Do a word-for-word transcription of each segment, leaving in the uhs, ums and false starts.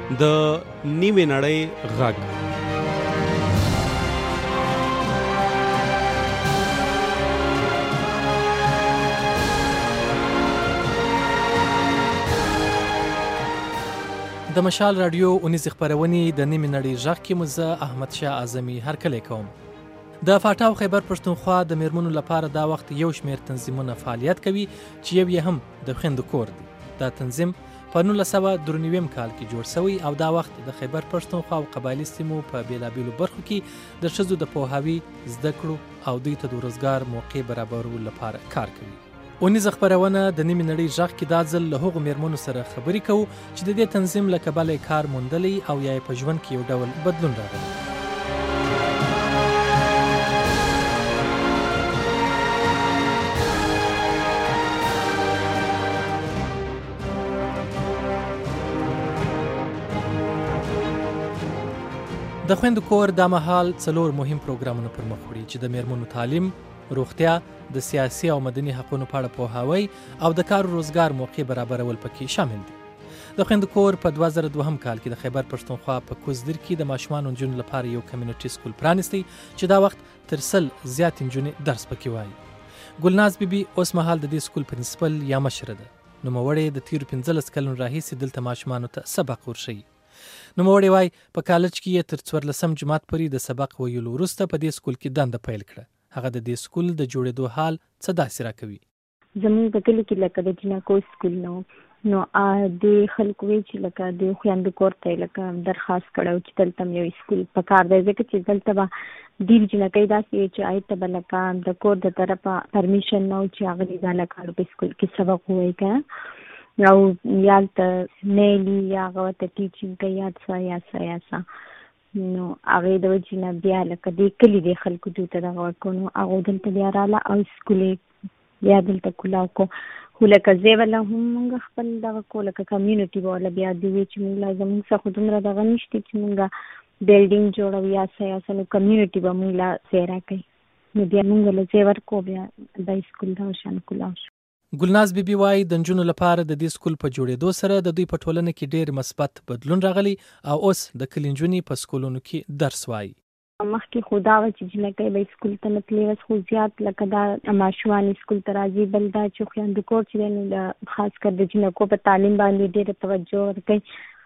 د نیمې نړۍ غږ. د مشال رادیو اونیز خبرونې د نیمې نړۍ غږ کې مو زه احمد شاه اعظمي هرکلی کوم. د فاټا او خیبر پښتونخوا د میرمنو لپاره دا وخت یو شمېر تنظیمونه فعالیت کوي چې یو یې هم د خویندو کور دی. دا تنظیم په نولس سوه درې نوي کال کې جوړ شوی او دا وخت د خیبر پښتونخوا او قبایلي سیمو په بیلابیلو برخو کې د ښځو د پوهاوي، زده کړو او دوی ته د روزګار موقع برابرولو لپاره کار کوي. اونیز خبرونه د نیمې نړۍ غږ کې دا ځل له هغو میرمنو سره خبرې کوو چې د دې تنظیم له کبله کار موندلی او یا په ژوند کې یو ډول بدلون راغلی. د خویندو کور دا مهال څلور مهم پروګرامونه پر مخ وړي چې د میرمنو تعلیم، روغتیا، د سیاسي او مدني حقونو په اړه پوهاوی او د کار او روزګار موقع برابرول پکې شامل دي. د خویندو کور په دوه زره دوهم کال کې د خیبر پښتونخوا په کوزدر کې د ماشومانو نجونو لپاره یو کمیونټي سکول پرانستی چې دا وخت تر سل زیات نجونې درس پکې وایي. ګلناز بیبي اوس مهال د دې سکول پرنسپل یا مشره ده. نوموړې د تیرو پنځلس کلونو راهیسې دلته ماشومانو ته سبق ورښیي. نوموړې وایي په کالج کې یې تر څوارلسم جماعت پورې د سبق ویلو وروسته په دې سکول کې دنده پیل کړه. هغه د دې سکول د جوړېدو حال څه داسې راکوي. زموږ په کلي کې لکه د جنکو سکول نو نو د خلکو وی چې لکه د خویندو کور ته لکه درخواست کړو چې دلته یو سکول پکار دی ځکه چې دلته به ډېر جنکۍ داسې چې هغې ته به لکه د کور د طرفه پرمیشن نه و چې هغه دا لکه په سکول کې سبق ووایي که او یا هلته میلي یا هغه ورته ټیچینګ کوي یا څه یا څه یا څه نو هغې د وجې نه بیا لکه دې کلي دې خلکو دوی ته دغه ورکړو نو هغو دلته بیا راغله او سکول یې بیا دلته کولاو کړو. خو لکه ځای والا هم مونږ خپل دغه کړو لکه کمیونټي به والا بیا دوی وایي چې مونږ لا زمونږ څخه خو دومره دغه نشته چې مونږ بلډینګ جوړوو یا څه یا څه نو کمیونټي به مونږ لا ځای راکوي نو بیا مونږ له ځای ورکړو بیا دا سکول دغه شان کولاو شو. ګلناز بیبي وایي د نجونو لپاره د دې سکول په جوړېدو سره د دوی په ټولنه کې ډېر مثبت بدلون راغلی او اوس د کلي نجونې په سکولونو کې درس وایي. مخکې خو دا وه چې جنکۍ به سکول ته نه تلې وس خو زیات لکه دا ماشومان سکول ته راځي. بل دا چې خویندو کور چې دی نو د خاص کر د جنکو په تعلیم باندې ډېره توجه ورکوي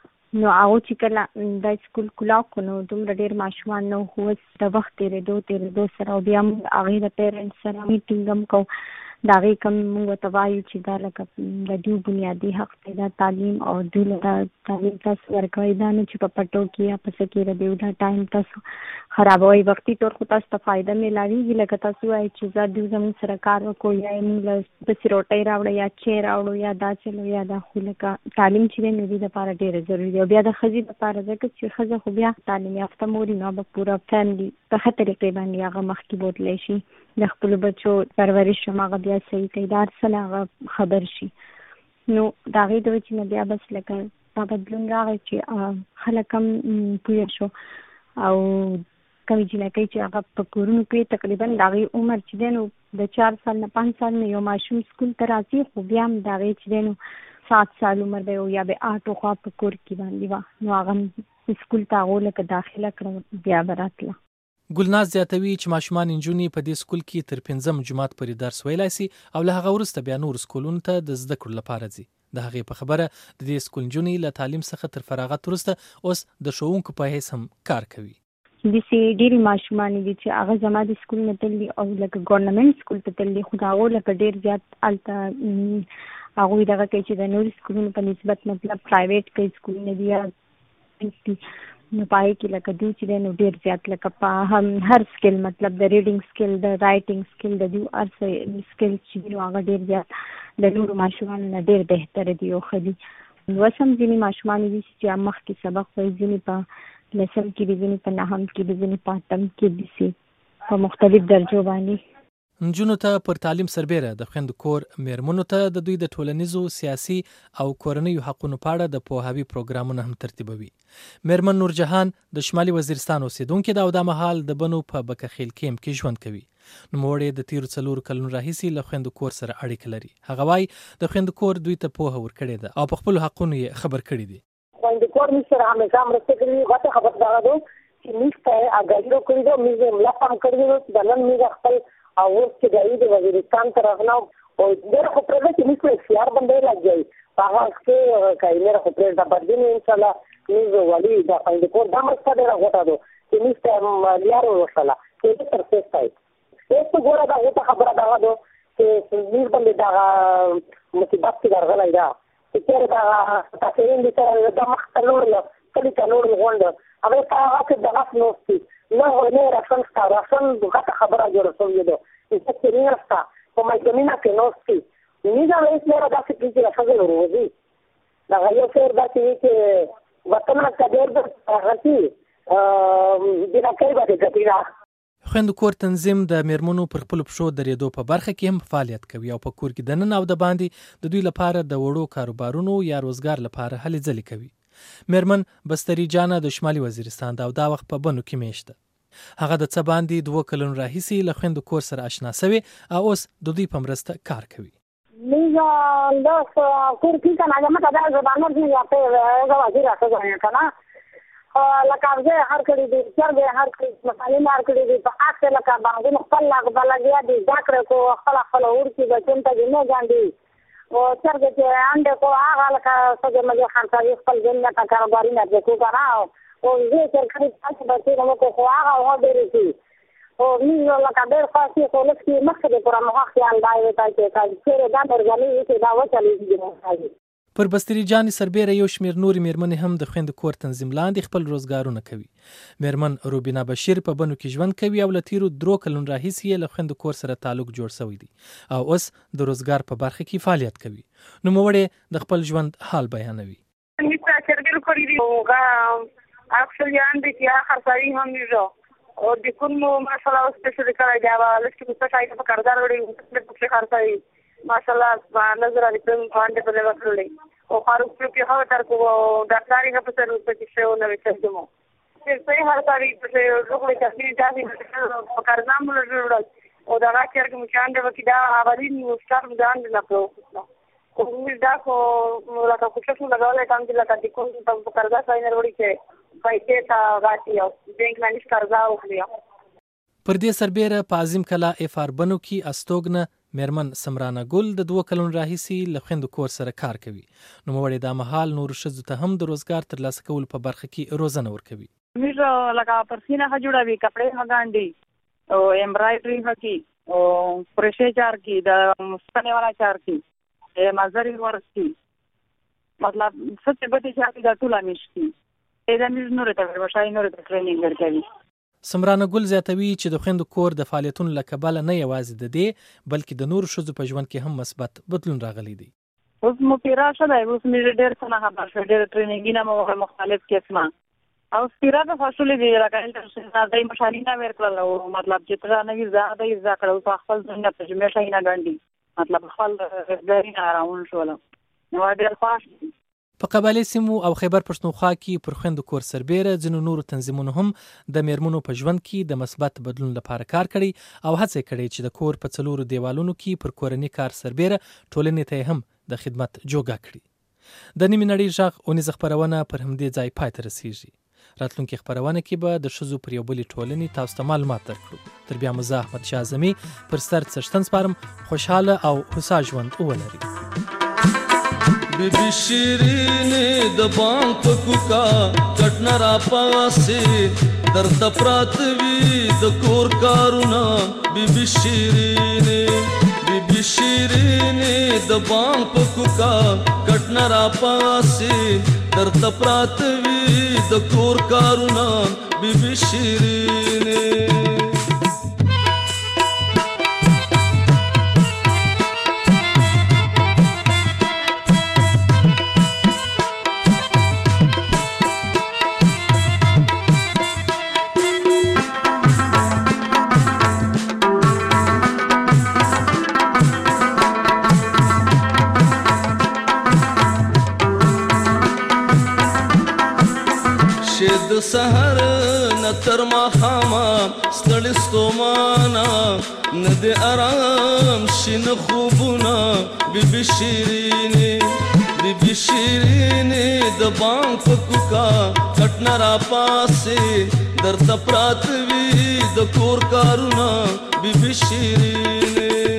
نو هغو چې کله دا سکول کولاو کړو نو دومره ډېر ماشومان نه خو اوس د وخت تېرېدو تېرېدو سره او بیا موږ هغې د پیرنټس سره میټینګ هم کوو د هغې کوم موږ ورته وایو چې دا لکه د دوی بنیادي حق دی دا تعلیم او دوی له دا تعلیم تاسو ورکوئ دا نه چې په پټو کې یا په څه کې د دوی دا ټایم تاسو خرابوئ. وختي طور خو تاسو ته فایده میلاویږي لکه تاسو وایئ چې زه دوی زموږ سره کار وکړو یا یې موږ له پسې روټۍ راوړو یا چای راوړو یا دا چلو یا دا خو لکه تعلیم چې دی نو دوی دپاره ډېره ضروري دی او بیا د ښځې دپاره ځکه چې ښځه خو بیا تعلیم یافته مور وي نو به پوره فیملي په ښه طریقې باندې هغه مخکې بوتلی شي د خپلو بچو پرورش هم هغه بیا صحیح کوي دا هر څه له هغه خبر شي نو د هغې د وجې نه بیا بس لکه دا بدلون راغی چې خلک هم پوه شو او کومې جنکۍ چې هغه په کورونو کې تقریبا د هغې عمر چې دی نو د چار سال نه پنځ سال نه یو ماشوم سکول ته راځي خو بیا هم د هغې چې دی نو سات سال عمر به یا به آټو خوا په کور کې باندې وه نو هغه سکول ته هغو لکه داخله کړه بیا به راتله. ګلناز زیاتوي چې ماشومان نجونې په دې سکول کې تر پنځم جماعت پورې درس ویلی سي او له هغه وروسته بیا نور سکولونو ته د زده کړو لپاره ځي. د هغې په خبره د دې سکول نجونې له تعلیم څخه تر فراغت وروسته اوس د ښوونکو په حیث هم کار کوي. داسې ډېرې ماشومانې دي چې هغه زما د سکول نه تللي او لکه ګورنمنټ سکول ته تللي خو د هغو لکه ډېر زیات هلته هغوی دغه کوي چې د نورو سکولونو په نسبت مطلب پرایویټ کوي سکولونه دي یا نو پای کې لکه دوی چې دی نو ډېر زیات لکه په هم هر سکل مطلب د ریډینګ سکل د رایټینګ سکل د دوی هر څه سکل چې دي نو هغه ډېر زیات د نورو ماشومانو نه ډېر بهتره دي او ښه دي. اوس هم ځینې ماشومان دي چې مخکې سبق وایي ځینې په لسم کې دي ځینې په نهم کې دي ځینې په اتم کې دي په مختلف درجو باندې. نجونو ته پر تعلیم سربیره د خویندو کور میرمنو ته د دوی د ټولنیزو سیاسي او کورنیو حقونو په اړه د پوهاوي پروګرامونه هم ترتیبوي. میرمن نورجهان د شمالي وزیرستان اوسیدونکې ده او دا مهال د بنو په بکخیل کیمپ کې ژوند کوي. نوموړې د تیرو څلورو کلونو راهیسې له خویندو کور سره اړیکه لري. هغه وایي د خویندو کور دوی ته پوهه ورکړې ده او په خپلو حقونو یې خبر کړي دي. خویندو کور کور مې سره همیشه مرسته کړې غټه خبر دغه ده چې میز ته اګاډي کړی ده میز یې ملا پام کړی ده د نن میز خپل او اوس چې دی د وزیرستان ته راغلو او ډېر خو پرېږده چې میز په اختیار باندې لګي په هغه وخت کې که یې خو پرېږده بدلون انشاءالله میز والي د خویندې کور دا مرسته ډېره غوټه ده چې میز ته لیار ووښله چې دې تر سیسته یې اوس ته ګوره دا غوټه خبره دغه ده چې میز باندې دغه مصیبت کې درغلی ده چې چېرې دغه تاثیرین دي سره دا مخ ته لوړل کلي ته لوړل غونډه هغې ته هغه کې د غف نوستي نه نه راشن شته راشن غټه خبره جوړه شوې ده چې سرینه شته په محکمینه کې نوستي میزه رئیس لره داسې کړي چې له ښځې وروځي دغه یو شعر داسې وي چې وطنه که ډېر در هغه شي جنکۍ به دې ګټي ده. خویندو کور تنظیم د میرمنو پر خپلو پښو درېدو په برخه کې هم فعالیت کوي او په کور کې دننه او د باندې د دوی لپاره د وړو کاروبارونو یا روزګار لپاره هلې ځلې کوي. میرمن بستري جانه د شمالي وزیرستان ده او دا وخت په بنو کې میشت ده. هغه د څه باندې دوه کلونو راهیسې له خویندو کور سره اشنا سوې او اوس د دوی په مرسته کار کوي. میزه داس کور کې کنه هغه مته دا زبانه دي یا په هغه وزیر راځي کنه لکه زه هر کړي دي چې هر کړي مصالې هر کړي دي په اخر لکه باندې خپل لاغ بلګیا دي ذکر کو خپل خپل ورکی بچن ته نه ګاندي او څنګه چې انده کو هغه لکه څنګه مې خان ته خپل جنت ته کاروباري نه وکړو کنه او زه چې کړي تاسو به څنګه مو کو هغه هغه ډېر شي او میزه لکه ډېر خاصه خو لکه مخکې د پرمه خیال دی چې چې دا درګلې چې دا وچلې دي. پر بستري جانې سربیره یو شمیر نورې میرمنې هم د خویندو کور تنظیم لاندې خپل روزګارونه کوي. میرمن روبینا بشیر په بنو کې ژوند کوي او له تیرو درو کلونو راهیسې یې له خویندو کور سره تعلق جوړ شوی دی او اوس د روزګار په برخه کې فعالیت کوي. نوموړې د خپل ژوند حال بیانوي. او د کومو ماشاءالله اوس په څه کړای دی او لکه څه شای په کاردار وړي په خرڅای ماشاءالله نظر علی کوم باندې په لور کړلې او خاروق کې هغه تر کو ډاکټري په سر په کې شو نو وچځمو چې په هر تاری په لوګو کې تاسو په کارنامه لرل او دا راکړ کوم چاند وکي دا اولین ستار ځان نه پروه کوم دا کو راته کوڅه څو لګولې کام چې لکه د کوم په کارګر ځای وړي چې پیسې تا غاټي او بانک نه نش قرضا وکړي. پر دې سربیره په عظیم کلا اف آر بنو کې استوګنه میرمن سمرانه ګل د دوه کلونو راهیسې له خویندو کور سره کار کوي. نوموړې دا مهال نورو ښځو ته هم د روزګار ترلاسه کولو په برخه کې روزنه ورکوي. موږ لکه پرسینه ښه جوړوي کپړې هګانډي او امبرایډري وکړي او پرشې چار کی د مستنه والا چار کی مازری ورسي مطلب څه به دې چې دا ټول امشتي دا موږ نور ته ورشای نور ته ټریننګ ورکوي. سمرانه ګل زیاتوي چې د خویندو کور د فعالیتونو له کبله نه یوازې د دې بلکې د نورو ښځو په ژوند کې هم مثبت بدلون راغلی دی. اوس مو پیرا شوی اوس مې ډېر څه نه خبر شوی ډېر ټریننګونه مو مختلف قسمه او پیرا د فاصله دی راکړل چې دای مشالي نه ورکړل او مطلب چې تر نه وی زیاده یې ځکړل په خپل څنګه په جمعه شي نه غاندي مطلب خپل غړي نه راون شول نو ډېر خوښ. په قبایلی سیمو او خیبر پښتونخوا کې پر خویندو کور سربیره ځینو نورو تنظیمونو هم د میرمنو په ژوند کې د مثبت بدلون لپاره کار کړی او هڅه کړې چې د کور په څلورو دیوالونو کې پر کورني کار سربیره ټولنې ته هم د خدمت جوګه کړي. د نیمې نړۍ غږ اونیزه خپرونه پر همدې ځای پای ته رسیږي. راتلونکي خپرونه کې به د ښځو پر یو بلې ټولنې تاسو ته معلومات درکړو. تر بیا مو زه احمد شاه اعظمي پر سر څښتن سپارم. خوشحاله او هوسا ژوند ولرئ. بی بی شیرینی د بام پکوکا کټنا را پاسه در تپراتوی د کور کارونا بی بی شیرینی بی بی شیرینی د بام پکوکا کټنا را پاسه در تپراتوی د کور کارونا بی بی شیرینی. د سحر نتر ما خاما ستړي ستومانا نه د آرام شین خوبونه بی بی شیرینی بی بی شیرینی د بانک په کوکا کټ نه راپاسې درته پراته وي د کور کارونه بي بي شیرینې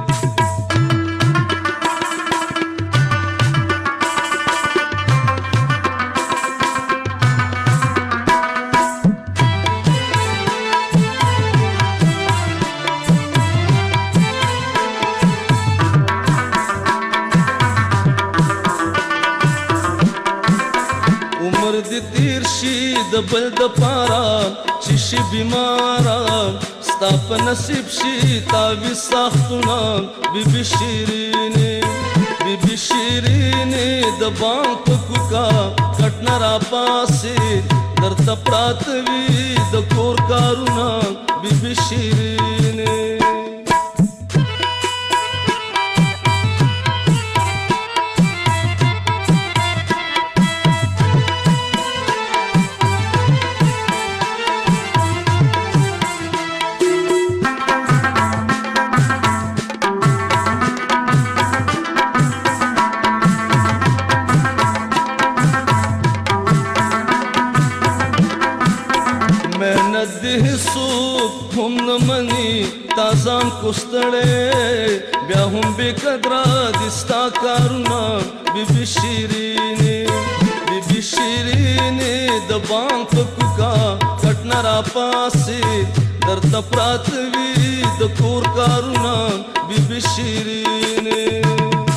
تیر شي د بل د پارا چې شي بیمارا ستا په نصیب شي تاوي ساختونه بي بي شیرینې بي بي شیرینې د بانک په کوکا کټ نه راپاسې درته پراته وي د کور کارونه بي بي شیرینې هم نه مني تازان کوستړې بیا هم بې قدره دي ستا کارونه بي بي شیرینې بي بي شیرینې د بانک په کوکا کټ نه راپاسې درته پراته وي د کور کارونه بي بي شیرینې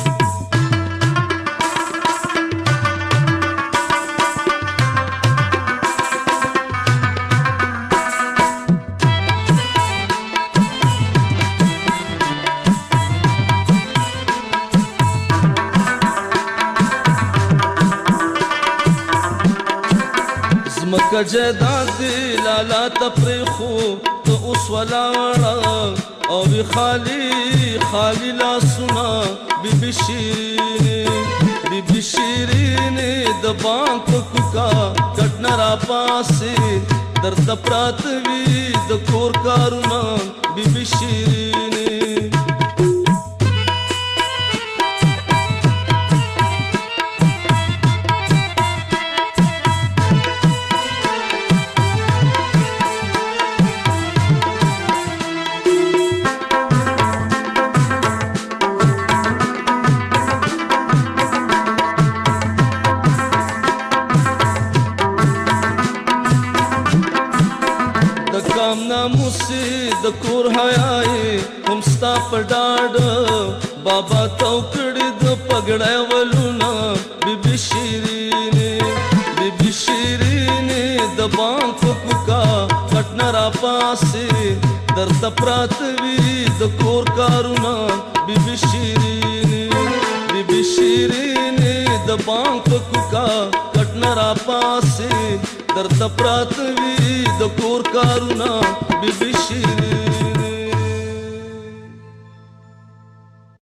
مکه جیداد دی لالا تپریخو ته اوس ولاړه او وی خالی خالی لاسونه بي بي شیرینې بي بي شیرینې د بانک په کوکا کټ نه راپاسې درته پراته وي د کور کارونه بي بي شیرینې ناموسي د کور حیاي هم ستا په ډاډ بابا تو کړي د پګړای ولونه بي بي شیرینې بي بي شیرینې د بانک په کوکا کټ نه راپاسې درته پراته وي د کور کارونه بي بي شیرینې بي بي شیرینې د بانک په کوکا کټ نه راپاسې درته پراته وي د کور کارونه بي بي شیرینې